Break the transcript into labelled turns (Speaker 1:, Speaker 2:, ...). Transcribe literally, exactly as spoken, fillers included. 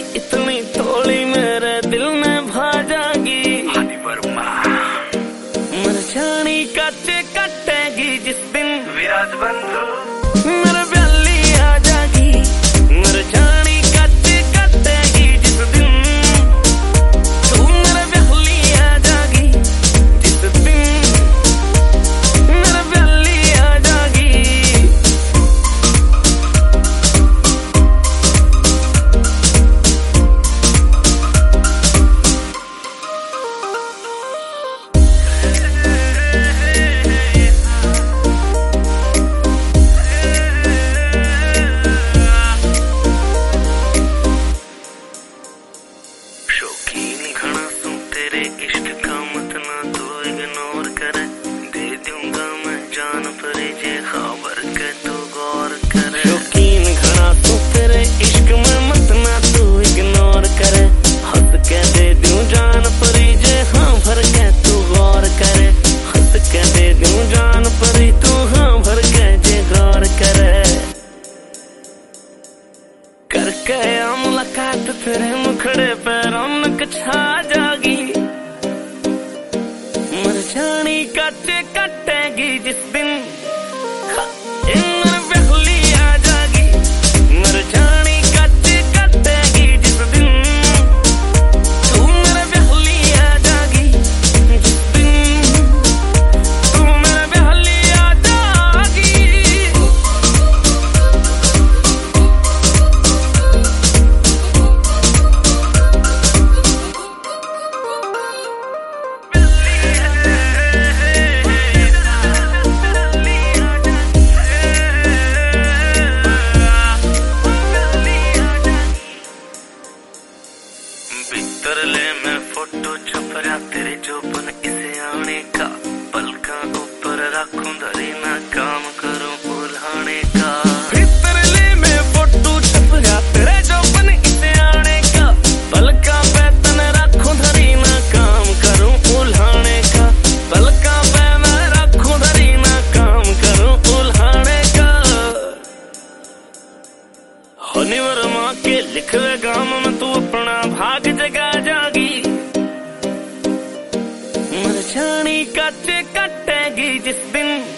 Speaker 1: इतनी थोड़ी मेरे दिल में भा जाएगी। मरझानी कच्चे कटेगी जिस दिन विराज बंधु मेरे ब्याली आ जाएगी। मरझानी कच्चे कटेगी जिस दिन तू मेरे ब्याली आ जाएगी। जिस दिन मेरे ब्याली आ जाएगी। शौकीन घना तू तेरे इश्क का मत ना तू इग्नोर करे। दे दूंगा मैं जान पर जे खबर के तू गौर करे। शौकीन घना तू तेरे इश्क में मत ना तू इग्नोर करे। हंस के दे दूं जान पर जे हाँ भर के तू गौर करे। हंस के दे दूं जान पर तू हाँ भर के जे गौर करे। करके आ मुलाकात तेरे मुखड़े पे रौनक छा जाएगी। मरझानी कच्चे कटेगी जिस दिन मेरे ब्याली आ जाएगी। मरझानी कच्चे कटेगी जिस दिन तू मेरे ब्याली आ जाएगी। जिस दिन तू मेरे ब्याली आ जाएगी। भीतर ले मैं फोटो छुप रहा तेरे जोबन इसे आने का। पलका ऊपर रखूं धरी ना काम करूं उल्हाने का। भीतर ले मैं फोटो छुप रहा तेरे जोबन इसे आने का। पलका पे तन रखूं धरी ना काम करूं उल्हाने का। पलका पे मैं रखूं धरी ना काम करूं उल्हाने का। हनी वर्मा के लिखवे गाम में तू अपना भाग जगा जागी। मरझानी कच्चे कटेगी जिस दिन